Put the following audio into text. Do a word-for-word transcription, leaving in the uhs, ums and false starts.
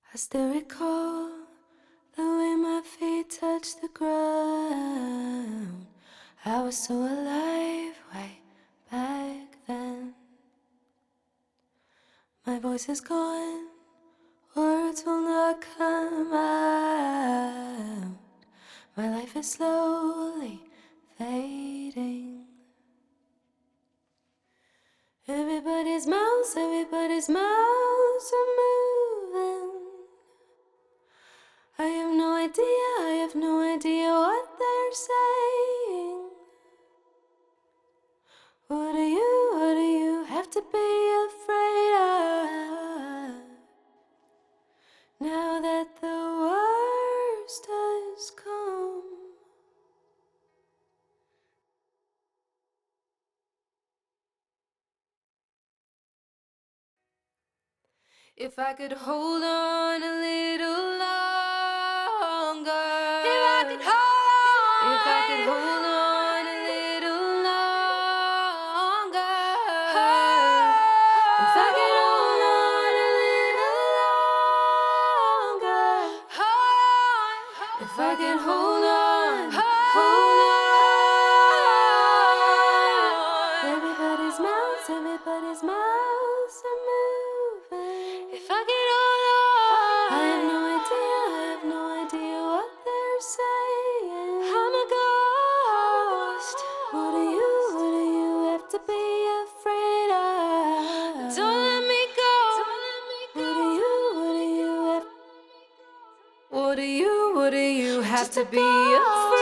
I still recall the way my feet touched the ground. I was so alive way back then. My voice is gone, words will not come out. My life is slowly fading. Everybody's mouths, everybody's mouths are moving. I have no idea, I have no idea what they're saying. What do you, what do you have to be afraid of? Now that the worst has come. If I could hold on a little longer. If I could hold on. If I could hold on a little longer. If I could hold on a little longer. If I could hold on, hold on. Everybody's mouths, everybody's mouths are moving. If I could hold on. I have no idea, I have no idea what they're saying. I'm a ghost. What do you, what do you have to be afraid of? Don't let me go. What do you, what do you have? What do you, what do you have to be afraid of?